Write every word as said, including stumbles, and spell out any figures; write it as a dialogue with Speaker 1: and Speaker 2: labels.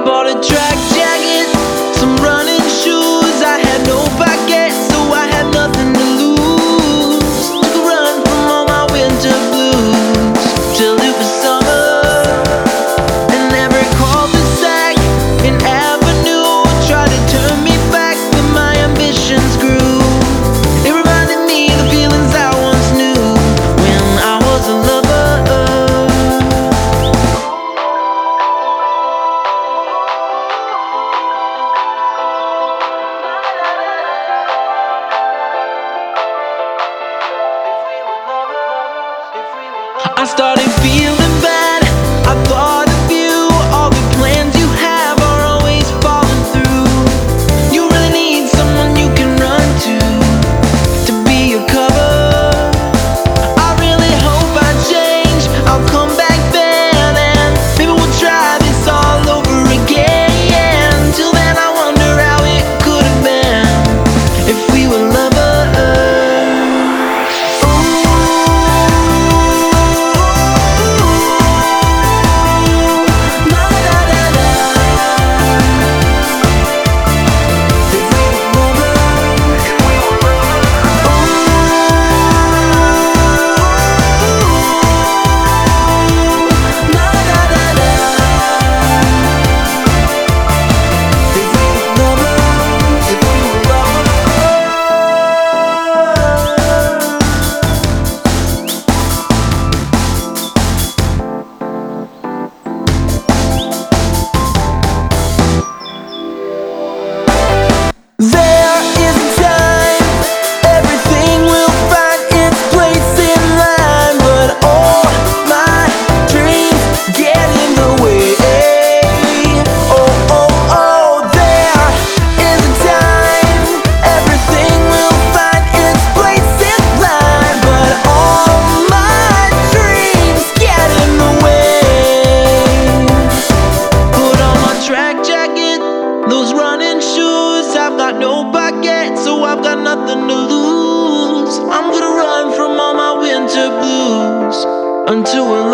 Speaker 1: bought a track jacket, some running shoes. I had no pocket, so I had nothing to lose. Took a run from all my winter blues till it was summer, and every cul-de-sac and avenue tried to turn me back, but my ambitions grew. It reminded me of the feelings I once knew when I was a lover. I started feeling bad. I thought of you. All the plans you have are always falling through. You really need someone you can run to to be your cover. I really hope I change. I'll come back then, and maybe we'll try this all over again. Till then, I wonder how it could have been if we were lovers. There is a time everything will find its place in line, but all my dreams get in the way. Oh, oh, oh, there is a time everything will find its place in line, but all my dreams get in the way. Put on my track jacket, those running shoes. I've got no pocket, so I've got nothing to lose. I'm gonna run from all my winter blues until we're